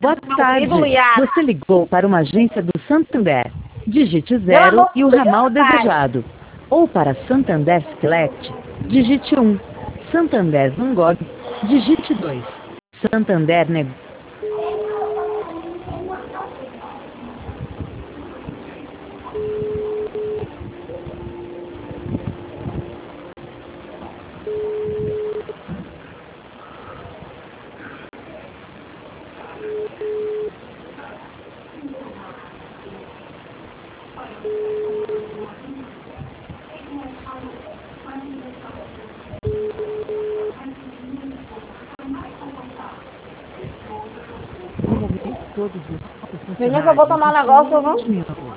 Boa tarde. Você ligou para uma agência do Santander. Digite Meu 0 amor, e o ramal pai. desejado. Ou para Santander Select, digite 1. Santander Van Gogh, digite 2. Santander Negócio. Menina, que eu vou tomar um negócio, viu?